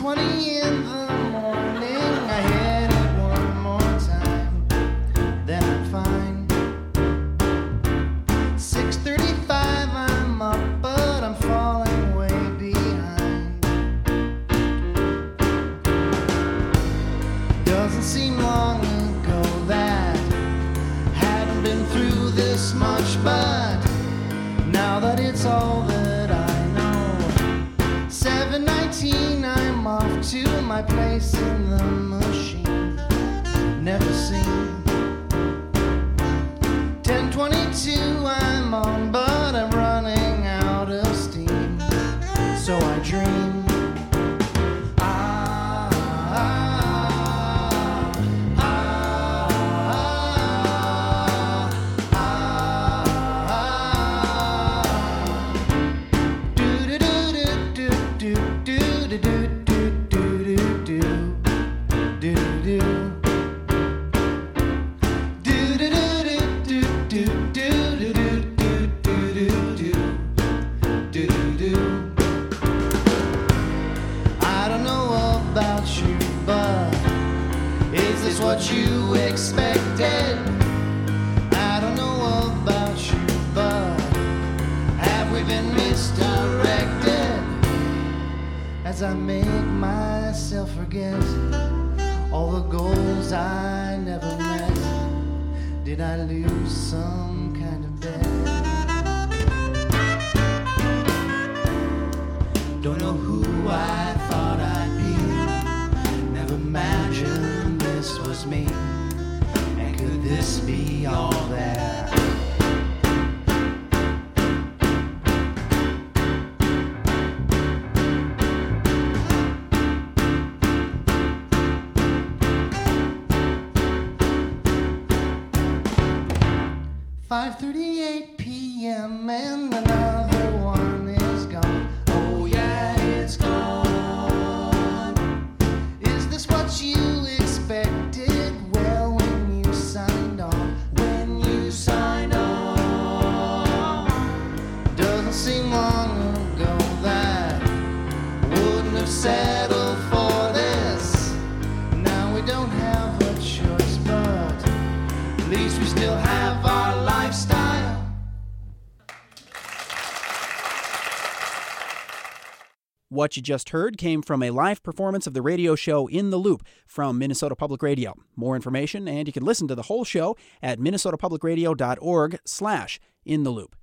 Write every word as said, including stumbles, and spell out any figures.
twenty in the morning, I hit it one more time, then I'm fine. six thirty-five, I'm up, but I'm falling way behind. Doesn't seem long ago that hadn't been through this much, but now that it's all that I know, seven nineteen, I'm off to my place in the machine. Never seen. ten twenty-two, I'm on, but I'm running out of steam. So I dream. What you expected. I don't know about you, but have we been misdirected? As I make myself forget all the goals I never met, did I lose some kind of bet? Don't know who I thought I'd be, never imagined this was me, and could this be all there? five thirty-eight p.m. and another one is gone. Oh yeah, it's gone. Is this what you expected? Well, when you signed on, when you signed on, doesn't seem long ago that wouldn't have settled for this. Now we don't have a choice, but at least we still have our lifestyle. What you just heard came from a live performance of the radio show In the Loop from Minnesota Public Radio. More information, and you can listen to the whole show at minnesotapublicradio.org slash In the Loop.